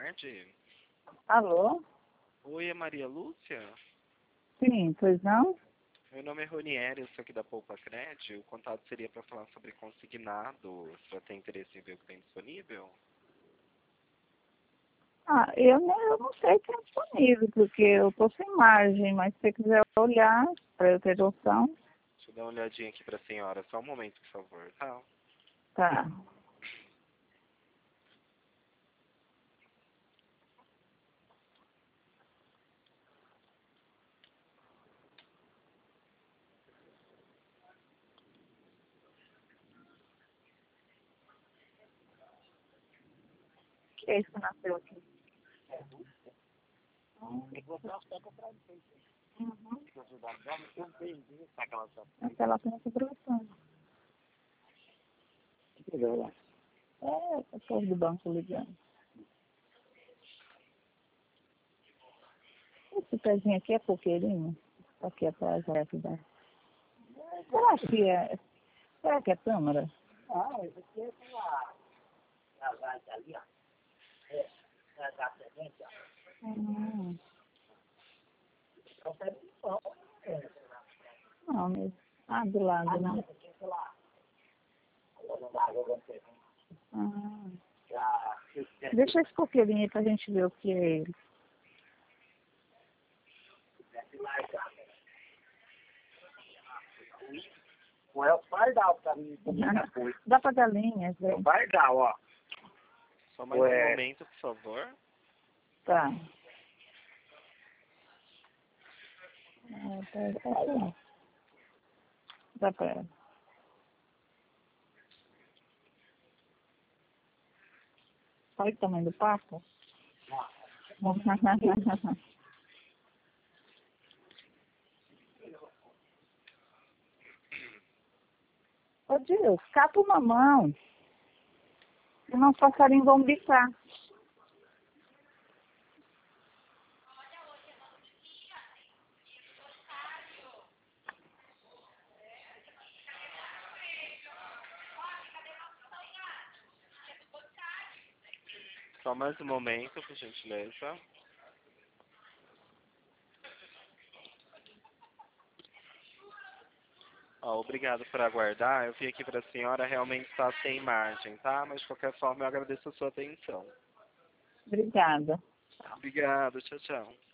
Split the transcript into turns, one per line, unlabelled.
tarde.
Alô?
Oi, é Maria Lúcia?
Sim, pois não?
Meu nome é Ronieri, eu sou aqui da Poupa Cred. O contato seria para falar sobre consignado. Você tem interesse em ver o que tem disponível?
Ah, eu não sei se é disponível, porque eu estou sem margem, mas se você quiser olhar, para eu ter noção,
Deixa eu dar uma olhadinha aqui para a senhora. Só um momento, por favor, tá?
tá. Que é isso que nasceu aqui? Uhum. Aquela tem essa produção. É, o povo do banco ligando. Esse pezinho aqui é coqueirinho? Aqui atrás da cidade. Será que é câmara?
Ah, esse aqui é a vaga ali, ó. É da frente, ó.
Uhum.
Então, pega o pão.
Não, mesmo. Ah, do lado,
Não,
né?
esse aqui é sei lá. Não dá água, você
Ah.
já...
Deixa esse coqueirinho aí pra gente ver o que é ele.
Não é o pardal que tá vindo comigo depois.
Dá pra galinhas,
É o
velho.
pardal, ó.
Só mais
Ué.
um momento, por favor.
Tá. Tá. Dá pra... Olha o tamanho do papo. Ô, Deus, cata uma mão. Senão os passarinhos vão bicar.
Só mais um momento, por gentileza. Ó, obrigado por aguardar. Eu vim aqui para a senhora, realmente está sem imagem, tá? Mas de qualquer forma eu agradeço a sua atenção.
Obrigada.
Obrigado, tchau, tchau.